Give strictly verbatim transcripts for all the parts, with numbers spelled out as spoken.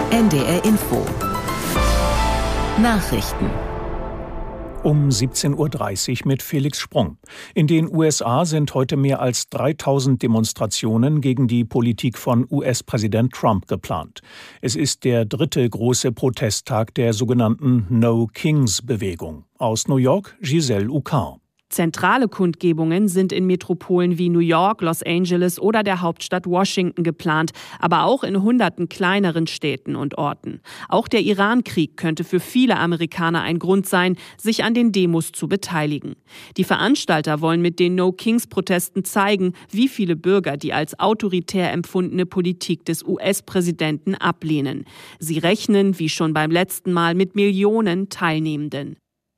N D R Info. Nachrichten. Um siebzehn Uhr dreißig mit Felix Sprung. In den U S A sind heute mehr als dreitausend Demonstrationen gegen die Politik von U S-Präsident Trump geplant. Es ist der dritte große Protesttag der sogenannten No-Kings-Bewegung. Aus New York, Giselle Ucar. Zentrale Kundgebungen sind in Metropolen wie New York, Los Angeles oder der Hauptstadt Washington geplant, aber auch in hunderten kleineren Städten und Orten. Auch der Iran-Krieg könnte für viele Amerikaner ein Grund sein, sich an den Demos zu beteiligen. Die Veranstalter wollen mit den No-Kings-Protesten zeigen, wie viele Bürger die als autoritär empfundene Politik des U S-Präsidenten ablehnen. Sie rechnen, wie schon beim letzten Mal, mit Millionen Teilnehmenden.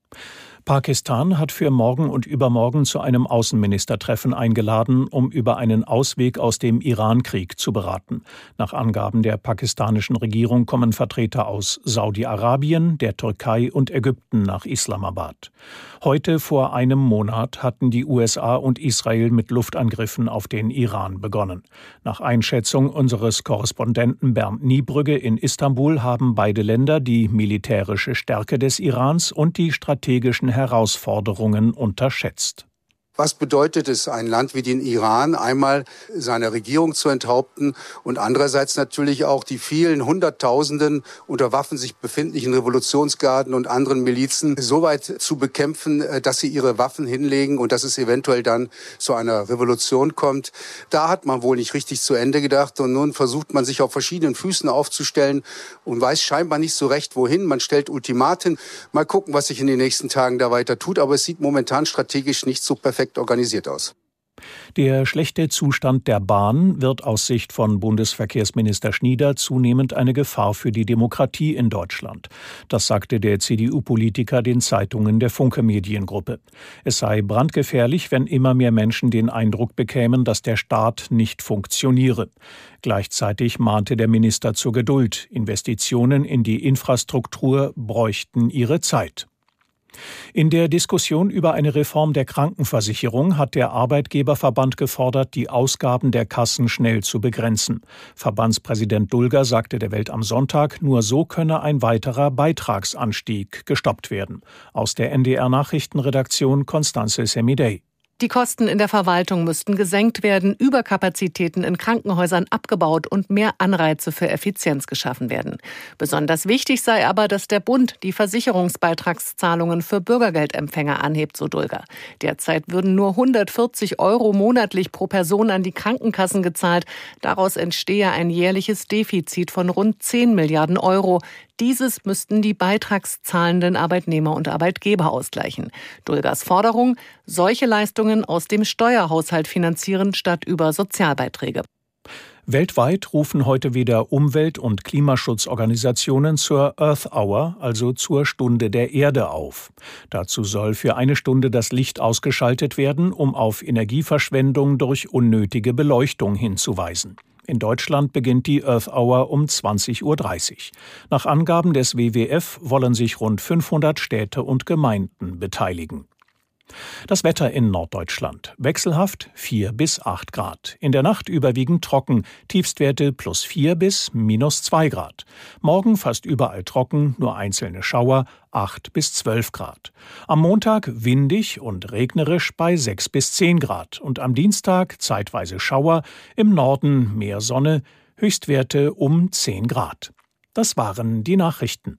Pakistan hat für morgen und übermorgen zu einem Außenministertreffen eingeladen, um über einen Ausweg aus dem Iran-Krieg zu beraten. Nach Angaben der pakistanischen Regierung kommen Vertreter aus Saudi-Arabien, der Türkei und Ägypten nach Islamabad. Heute vor einem Monat hatten die U S A und Israel mit Luftangriffen auf den Iran begonnen. Nach Einschätzung unseres Korrespondenten Bernd Niebrügge in Istanbul haben beide Länder die militärische Stärke des Irans und die strategischen Herausforderungen unterschätzt. Was bedeutet es, ein Land wie den Iran einmal seine Regierung zu enthaupten und andererseits natürlich auch die vielen Hunderttausenden unter Waffen sich befindlichen Revolutionsgarden und anderen Milizen so weit zu bekämpfen, dass sie ihre Waffen hinlegen und dass es eventuell dann zu einer Revolution kommt. Da hat man wohl nicht richtig zu Ende gedacht und nun versucht man sich auf verschiedenen Füßen aufzustellen und weiß scheinbar nicht so recht, wohin. Man stellt Ultimaten. Mal gucken, was sich in den nächsten Tagen da weiter tut, aber es sieht momentan strategisch nicht so perfekt organisiert aus. Der schlechte Zustand der Bahn wird aus Sicht von Bundesverkehrsminister Schnieder zunehmend eine Gefahr für die Demokratie in Deutschland. Das sagte der C D U-Politiker den Zeitungen der Funke Mediengruppe. Es sei brandgefährlich, wenn immer mehr Menschen den Eindruck bekämen, dass der Staat nicht funktioniere. Gleichzeitig mahnte der Minister zur Geduld. Investitionen in die Infrastruktur bräuchten ihre Zeit. In der Diskussion über eine Reform der Krankenversicherung hat der Arbeitgeberverband gefordert, die Ausgaben der Kassen schnell zu begrenzen. Verbandspräsident Dulger sagte der Welt am Sonntag, nur so könne ein weiterer Beitragsanstieg gestoppt werden. Aus der N D R-Nachrichtenredaktion Constanze Semidey. Die Kosten in der Verwaltung müssten gesenkt werden, Überkapazitäten in Krankenhäusern abgebaut und mehr Anreize für Effizienz geschaffen werden. Besonders wichtig sei aber, dass der Bund die Versicherungsbeitragszahlungen für Bürgergeldempfänger anhebt, so Dulger. Derzeit würden nur hundertvierzig Euro monatlich pro Person an die Krankenkassen gezahlt. Daraus entstehe ein jährliches Defizit von rund zehn Milliarden Euro. Dieses müssten die beitragszahlenden Arbeitnehmer und Arbeitgeber ausgleichen. Dulgers Forderung: solche Leistungen aus dem Steuerhaushalt finanzieren statt über Sozialbeiträge. Weltweit rufen heute wieder Umwelt- und Klimaschutzorganisationen zur Earth Hour, also zur Stunde der Erde, auf. Dazu soll für eine Stunde das Licht ausgeschaltet werden, um auf Energieverschwendung durch unnötige Beleuchtung hinzuweisen. In Deutschland beginnt die Earth Hour um zwanzig Uhr dreißig. Nach Angaben des W W F wollen sich rund fünfhundert Städte und Gemeinden beteiligen. Das Wetter in Norddeutschland. Wechselhaft vier bis acht Grad. In der Nacht überwiegend trocken. Tiefstwerte plus vier bis minus zwei Grad. Morgen fast überall trocken, nur einzelne Schauer, acht bis zwölf Grad. Am Montag windig und regnerisch bei sechs bis zehn Grad. Und am Dienstag zeitweise Schauer, im Norden mehr Sonne, Höchstwerte um zehn Grad. Das waren die Nachrichten.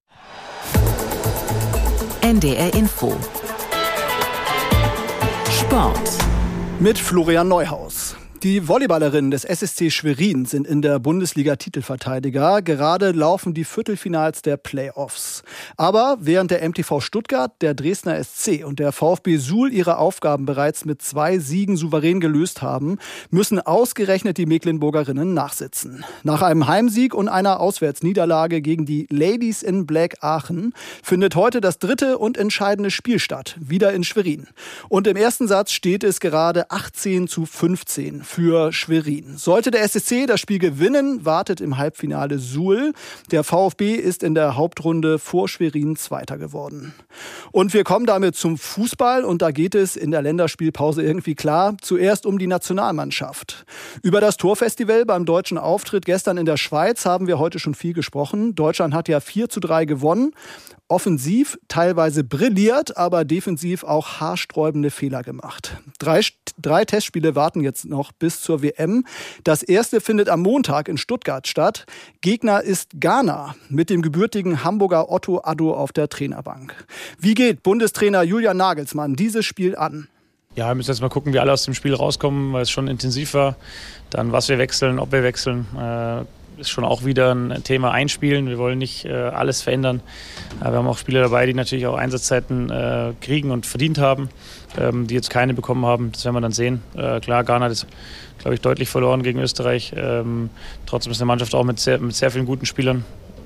N D R Info. Sport. Mit Florian Neuhaus. Die Volleyballerinnen des S S C Schwerin sind in der Bundesliga Titelverteidiger. Gerade laufen die Viertelfinals der Playoffs. Aber während der M T V Stuttgart, der Dresdner S C und der VfB Suhl ihre Aufgaben bereits mit zwei Siegen souverän gelöst haben, müssen ausgerechnet die Mecklenburgerinnen nachsitzen. Nach einem Heimsieg und einer Auswärtsniederlage gegen die Ladies in Black Aachen findet heute das dritte und entscheidende Spiel statt, wieder in Schwerin. Und im ersten Satz steht es gerade achtzehn zu fünfzehn für Schwerin. Sollte der S S C das Spiel gewinnen, wartet im Halbfinale Suhl. Der VfB ist in der Hauptrunde vor Schwerin Zweiter geworden. Und wir kommen damit zum Fußball und da geht es in der Länderspielpause irgendwie klar zuerst um die Nationalmannschaft. Über das Torfestival beim deutschen Auftritt gestern in der Schweiz haben wir heute schon viel gesprochen. Deutschland hat ja vier zu drei gewonnen. Offensiv teilweise brilliert, aber defensiv auch haarsträubende Fehler gemacht. Drei, drei Testspiele warten jetzt noch bis zur W M. Das erste findet am Montag in Stuttgart statt. Gegner ist Ghana mit dem gebürtigen Hamburger Otto Addo auf der Trainerbank. Wie geht Bundestrainer Julian Nagelsmann dieses Spiel an? Ja, wir müssen jetzt mal gucken, wie alle aus dem Spiel rauskommen, weil es schon intensiv war. Dann, was wir wechseln, ob wir wechseln. Äh ist schon auch wieder ein Thema einspielen. Wir wollen nicht äh, alles verändern. Aber wir haben auch Spieler dabei, die natürlich auch Einsatzzeiten äh, kriegen und verdient haben, ähm, die jetzt keine bekommen haben. Das werden wir dann sehen. Äh, klar, Ghana hat, glaube ich, deutlich verloren gegen Österreich. Ähm, trotzdem ist eine Mannschaft auch mit sehr, mit sehr vielen guten Spielern.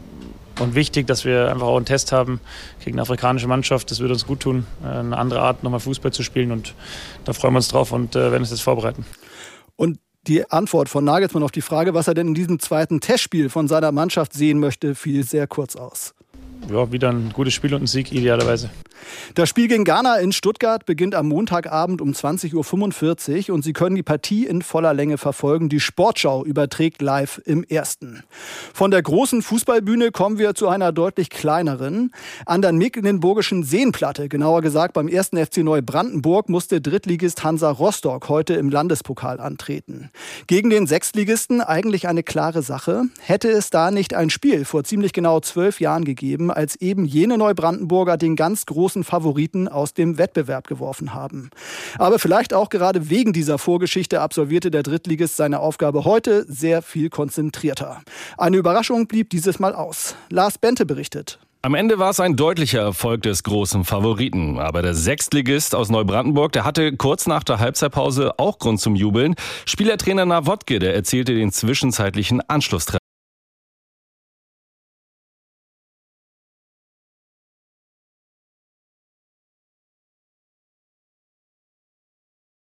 Und wichtig, dass wir einfach auch einen Test haben gegen eine afrikanische Mannschaft. Das würde uns gut tun, äh, eine andere Art, nochmal Fußball zu spielen. Und da freuen wir uns drauf und äh, werden uns jetzt vorbereiten. Und die Antwort von Nagelsmann auf die Frage, was er denn in diesem zweiten Testspiel von seiner Mannschaft sehen möchte, fiel sehr kurz aus. Ja, wieder ein gutes Spiel und ein Sieg idealerweise. Das Spiel gegen Ghana in Stuttgart beginnt am Montagabend um zwanzig Uhr fünfundvierzig und Sie können die Partie in voller Länge verfolgen. Die Sportschau überträgt live im Ersten. Von der großen Fußballbühne kommen wir zu einer deutlich kleineren. An der mecklenburgischen Seenplatte, genauer gesagt beim ersten F C Neubrandenburg, musste Drittligist Hansa Rostock heute im Landespokal antreten. Gegen den Sechstligisten eigentlich eine klare Sache. Hätte es da nicht ein Spiel vor ziemlich genau zwölf Jahren gegeben, als eben jene Neubrandenburger den ganz großen Favoriten aus dem Wettbewerb geworfen haben. Aber vielleicht auch gerade wegen dieser Vorgeschichte absolvierte der Drittligist seine Aufgabe heute sehr viel konzentrierter. Eine Überraschung blieb dieses Mal aus. Lars Bente berichtet. Am Ende war es ein deutlicher Erfolg des großen Favoriten. Aber der Sechstligist aus Neubrandenburg, der hatte kurz nach der Halbzeitpause auch Grund zum Jubeln. Spielertrainer Nawotke, der erzielte den zwischenzeitlichen Anschlusstreffer.